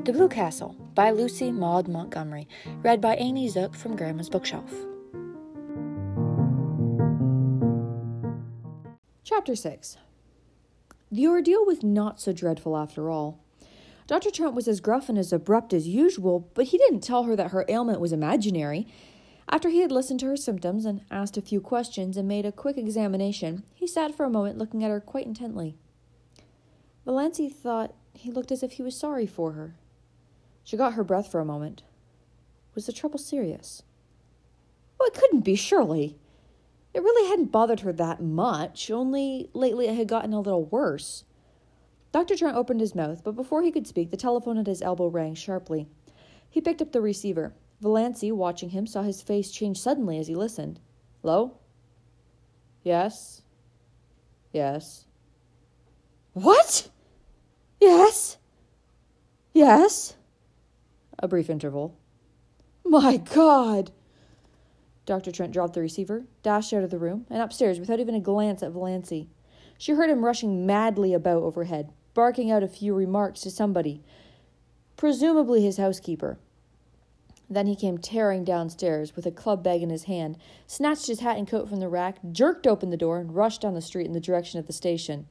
The Blue Castle by Lucy Maud Montgomery, read by Amy Zook from Grandma's Bookshelf. Chapter 6. The ordeal was not so dreadful after all. Dr. Trent was as gruff and as abrupt as usual, but he didn't tell her that her ailment was imaginary. After he had listened to her symptoms and asked a few questions and made a quick examination, he sat for a moment looking at her quite intently. Valancy thought he looked as if he was sorry for her. She got her breath for a moment. Was the trouble serious? Well, it couldn't be, surely. It really hadn't bothered her that much, only lately it had gotten a little worse. Dr. Trent opened his mouth, but before he could speak, the telephone at his elbow rang sharply. He picked up the receiver. Valancy, watching him, saw his face change suddenly as he listened. Hello? Yes? Yes. What? Yes? Yes? A brief interval. My God! Dr. Trent dropped the receiver, dashed out of the room, and upstairs without even a glance at Valancy. She heard him rushing madly about overhead, barking out a few remarks to somebody, presumably his housekeeper. Then he came tearing downstairs with a club bag in his hand, snatched his hat and coat from the rack, jerked open the door, and rushed down the street in the direction of the station.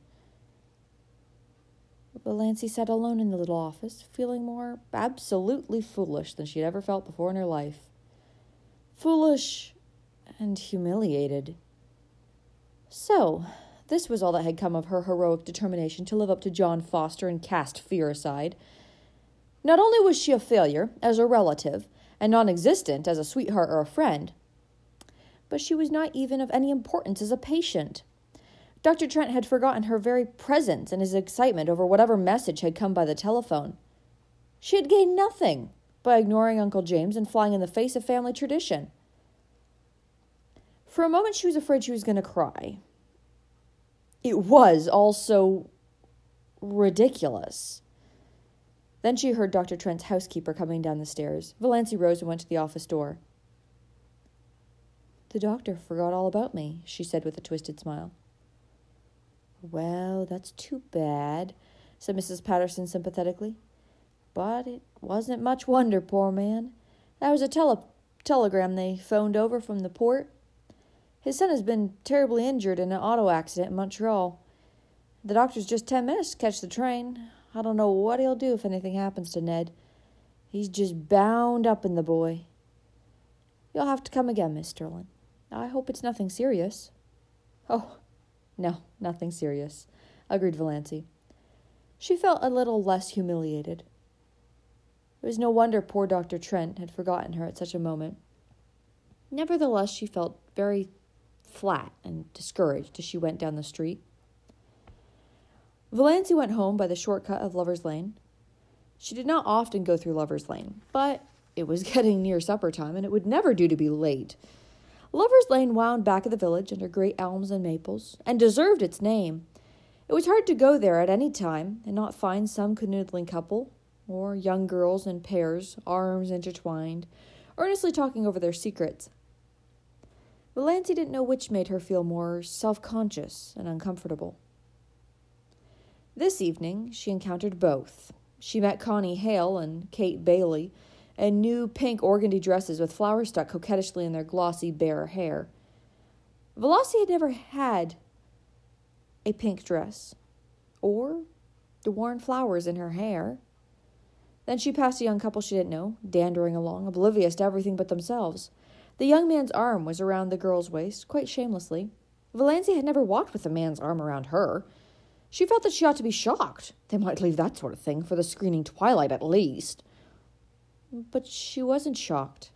Valancy sat alone in the little office, feeling more absolutely foolish than she had ever felt before in her life. Foolish and humiliated. So, this was all that had come of her heroic determination to live up to John Foster and cast fear aside. Not only was she a failure as a relative, and non-existent as a sweetheart or a friend, but she was not even of any importance as a patient. Dr. Trent had forgotten her very presence in his excitement over whatever message had come by the telephone. She had gained nothing by ignoring Uncle James and flying in the face of family tradition. For a moment she was afraid she was going to cry. It was all so ridiculous. Then she heard Dr. Trent's housekeeper coming down the stairs. Valancy rose and went to the office door. The doctor forgot all about me, she said with a twisted smile. Well, that's too bad, said Mrs. Patterson sympathetically. But it wasn't much wonder, poor man. That was a telegram they phoned over from the port. His son has been terribly injured in an auto accident in Montreal. The doctor's just 10 minutes to catch the train. I don't know what he'll do if anything happens to Ned. He's just bound up in the boy. You'll have to come again, Miss Sterling. I hope it's nothing serious. Oh, no, nothing serious, agreed Valancy. She felt a little less humiliated. It was no wonder poor Dr. Trent had forgotten her at such a moment. Nevertheless, she felt very flat and discouraged as she went down the street. Valancy went home by the shortcut of Lover's Lane. She did not often go through Lover's Lane, but it was getting near supper time, and it would never do to be late. Lover's Lane wound back of the village under great elms and maples, and deserved its name. It was hard to go there at any time and not find some canoodling couple, or young girls in pairs, arms intertwined, earnestly talking over their secrets. Valancy didn't know which made her feel more self-conscious and uncomfortable. This evening, she encountered both. She met Connie Hale and Kate Bailey, in new pink organdy dresses with flowers stuck coquettishly in their glossy, bare hair. Valancy had never had a pink dress, or the worn flowers in her hair. Then she passed a young couple she didn't know, dandering along, oblivious to everything but themselves. The young man's arm was around the girl's waist, quite shamelessly. Valancy had never walked with a man's arm around her. She felt that she ought to be shocked. They might leave that sort of thing for the screening twilight at least. But she wasn't shocked.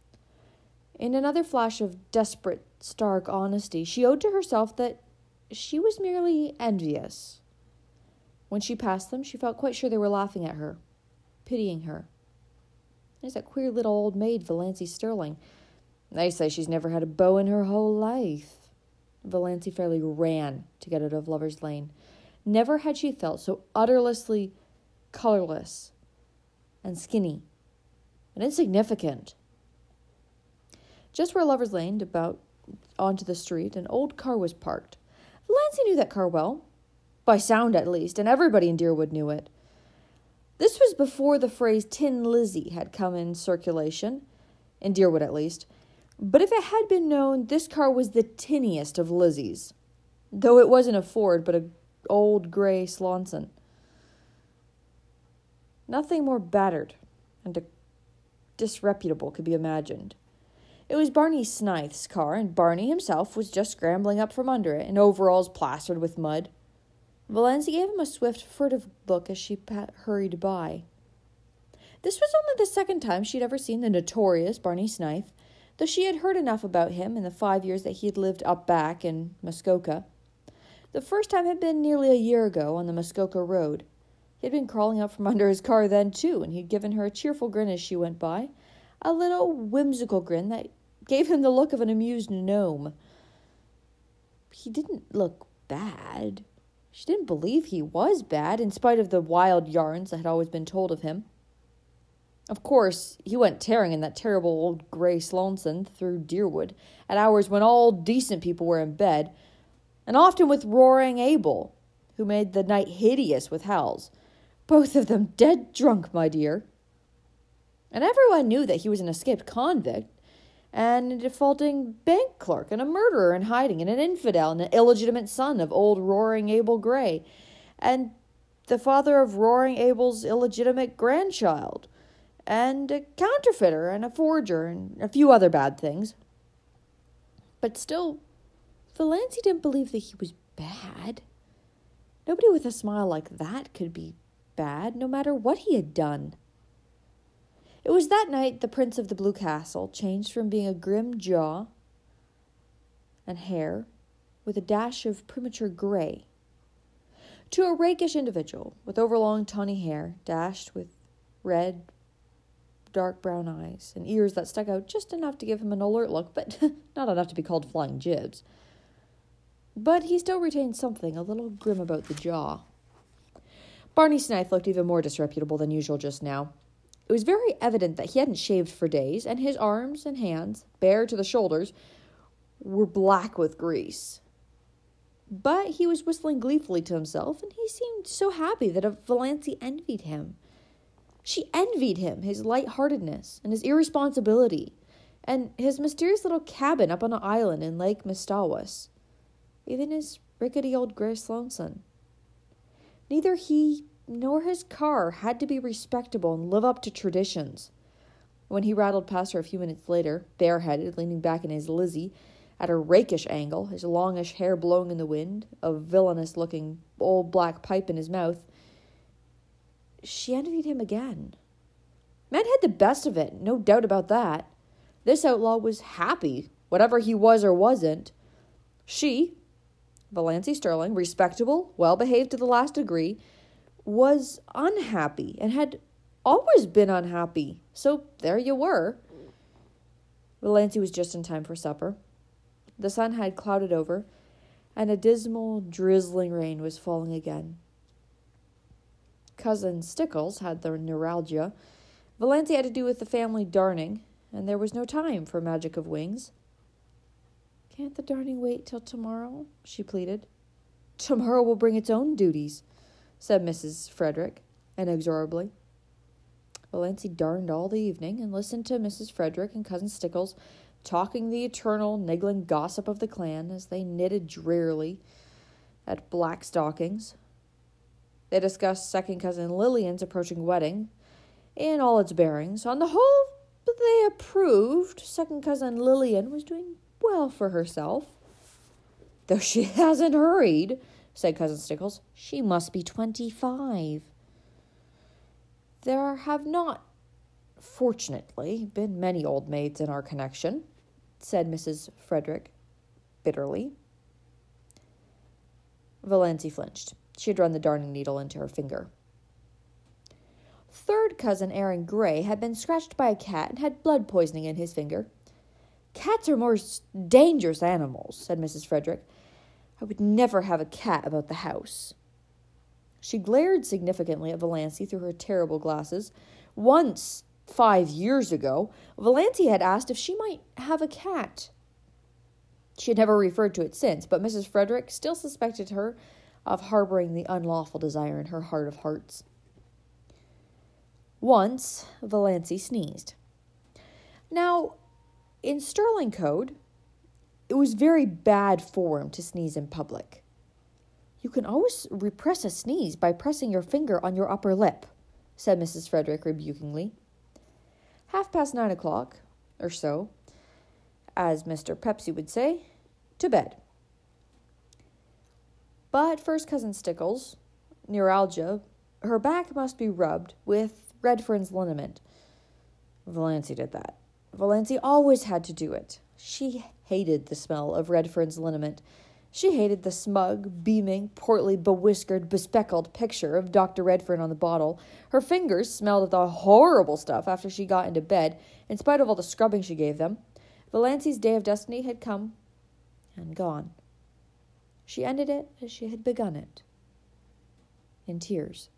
In another flash of desperate, stark honesty, she owed to herself that she was merely envious. When she passed them, she felt quite sure they were laughing at her, pitying her. There's that queer little old maid, Valancy Sterling. They say she's never had a beau in her whole life. Valancy fairly ran to get out of Lover's Lane. Never had she felt so utterly colorless and skinny and insignificant. Just where Lover's Lane, about onto the street, an old car was parked. Valancy knew that car well, by sound at least, and everybody in Deerwood knew it. This was before the phrase Tin Lizzie had come in circulation, in Deerwood at least. But if it had been known, this car was the tinniest of Lizzies, though it wasn't a Ford, but an old gray Slonson. Nothing more battered and disreputable could be imagined. It was Barney Snith's car, and Barney himself was just scrambling up from under it, in overalls plastered with mud. Valancy gave him a swift, furtive look as she hurried by. This was only the second time she'd ever seen the notorious Barney Snith, though she had heard enough about him in the 5 years that he had lived up back in Muskoka. The first time had been nearly a year ago on the Muskoka Road. He had been crawling up from under his car then, too, and he'd given her a cheerful grin as she went by, a little whimsical grin that gave him the look of an amused gnome. He didn't look bad. She didn't believe he was bad, in spite of the wild yarns that had always been told of him. Of course, he went tearing in that terrible old gray Slonson through Deerwood at hours when all decent people were in bed, and often with Roaring Abel, who made the night hideous with howls. Both of them dead drunk, my dear. And everyone knew that he was an escaped convict, and a defaulting bank clerk, and a murderer in hiding, and an infidel, and an illegitimate son of old Roaring Abel Grey, and the father of Roaring Abel's illegitimate grandchild, and a counterfeiter, and a forger, and a few other bad things. But still, Valancy didn't believe that he was bad. Nobody with a smile like that could be bad, no matter what he had done. It was that night the Prince of the Blue Castle changed from being a grim jaw and hair with a dash of premature gray to a rakish individual with overlong tawny hair dashed with red, dark brown eyes and ears that stuck out just enough to give him an alert look, but not enough to be called flying jibs. But he still retained something a little grim about the jaw. Barney Snith looked even more disreputable than usual just now. It was very evident that he hadn't shaved for days, and his arms and hands, bare to the shoulders, were black with grease. But he was whistling gleefully to himself, and he seemed so happy that Valancy envied him. She envied him, his light-heartedness, and his irresponsibility, and his mysterious little cabin up on an island in Lake Mistawas. Even his rickety old gray Slonson. Neither he nor his car had to be respectable and live up to traditions. When he rattled past her a few minutes later, bareheaded, leaning back in his Lizzie, at a rakish angle, his longish hair blowing in the wind, a villainous-looking old black pipe in his mouth, she envied him again. Men had the best of it, no doubt about that. This outlaw was happy, whatever he was or wasn't. She, Valancy Sterling, respectable, well-behaved to the last degree, was unhappy and had always been unhappy. So there you were. Valancy was just in time for supper. The sun had clouded over, and a dismal, drizzling rain was falling again. Cousin Stickles had the neuralgia. Valancy had to do with the family darning, and there was no time for magic of wings. "Can't the darning wait till tomorrow?" she pleaded. "Tomorrow will bring its own duties," said Mrs. Frederick, inexorably. Valancy darned all the evening and listened to Mrs. Frederick and Cousin Stickles talking the eternal, niggling gossip of the clan as they knitted drearily at black stockings. They discussed second cousin Lillian's approaching wedding in all its bearings. On the whole, they approved. Second cousin Lillian was doing well for herself. "Though she hasn't hurried," said Cousin Stickles. "She must be 25. "There have not, fortunately, been many old maids in our connection," said Mrs. Frederick bitterly. Valancy flinched. She had run the darning needle into her finger. Third cousin Aaron Gray had been scratched by a cat and had blood poisoning in his finger. "Cats are more dangerous animals," said Mrs. Frederick. "I would never have a cat about the house." She glared significantly at Valancy through her terrible glasses. Once, 5 years ago, Valancy had asked if she might have a cat. She had never referred to it since, but Mrs. Frederick still suspected her of harboring the unlawful desire in her heart of hearts. Once, Valancy sneezed. Now, in Sterling Code, it was very bad form to sneeze in public. You can always repress a sneeze by pressing your finger on your upper lip, said Mrs. Frederick rebukingly. 9:30, or so, as Mr. Pepsi would say, to bed. But First Cousin Stickles, neuralgia, her back must be rubbed with Redfern's liniment. Valancy did that. Valancy always had to do it. She hated the smell of Redfern's liniment. She hated the smug, beaming, portly, bewhiskered, bespectacled picture of Dr. Redfern on the bottle. Her fingers smelled of the horrible stuff after she got into bed, in spite of all the scrubbing she gave them. Valancy's day of destiny had come and gone. She ended it as she had begun it, in tears.